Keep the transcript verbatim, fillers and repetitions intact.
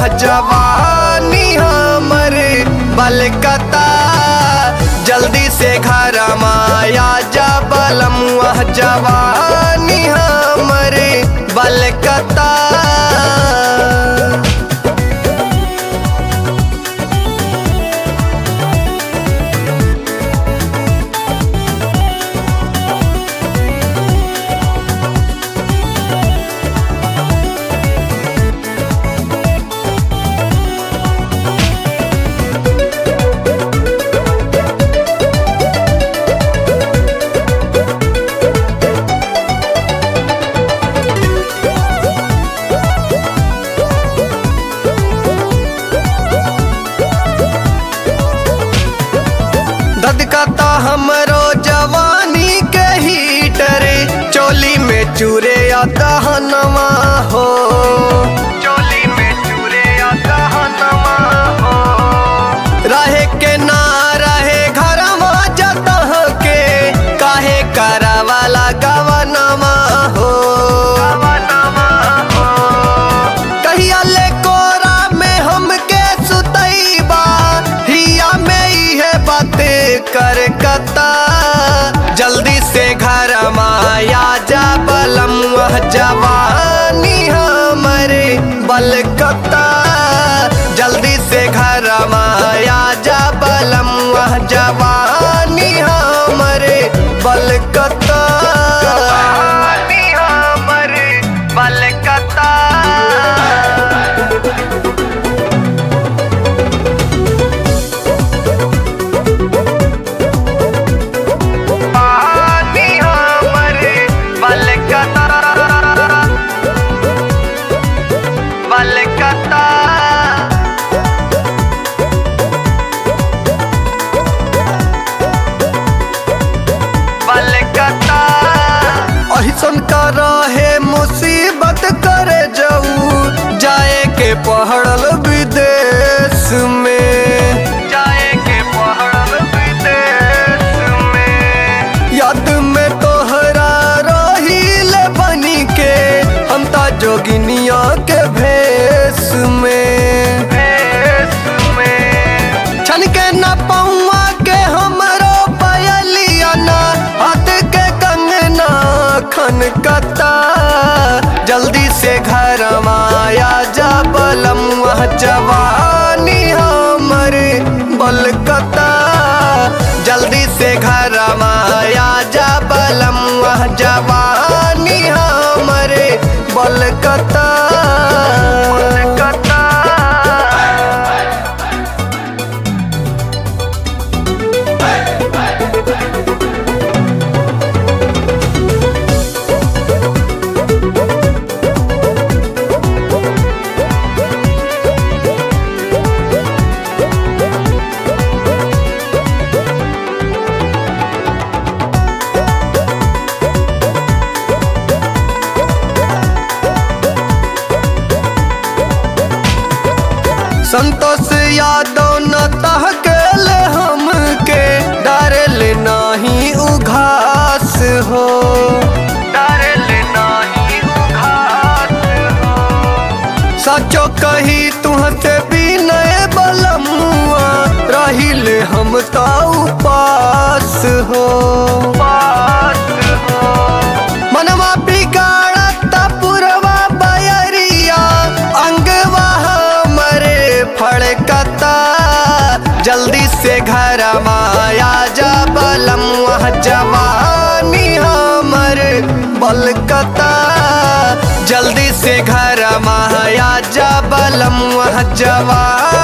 जवानी हमर बलकता जल्दी से घर माया जा बलमुआ जवानी हमर बलकता। धधकता हमरो जवानी के हीटर चोली में चूरे दहनवा हो चोली में चूरे दहनवा हो रहे के ना रहे घरवा जतह के काहे करावाला गवनवा हो गवनवा हो कहिया ले कोरा में हमके सुतईबा हिया में इहे बाते कर कता जल्दी से घर माया जा बलमुआ जवानी हमरे बलकता जल्दी से घर माया जा बलमुआ जवानी हमरे बलकता जवानी हमरे बलकता। अहिसन कर रहे मुसीबत करे जाऊ जाए के पहड़ल विदेश में जाए के पहड़ल विदेश में याद में तोहरा रहील बनी के हम ता जोगिनिया के भेष में भेष में छन के न पौआ के हमरो पयलिया ना हाथ के कंगना खनकता जल्दी से घर माया जा बलमुआ जवानी हमर बलकता जल्दी से घर माया जा बलमुआ जवानी हमर बलकता बलकता। संतोष यादव न तहकेल हमके डरल नाही उघास हो डरल नाही उघास हो सचो कही तुहसे बिनय बलमुआ रहिल हम ता उपास हो उपास हो मनवा बिगाड़ता पुरवा बयरिया अंगवा फड़कता जल्दी से घर माया जा बलमुआ जवानी हमर बलकता जल्दी से घर माया जा बलमुआ जवानी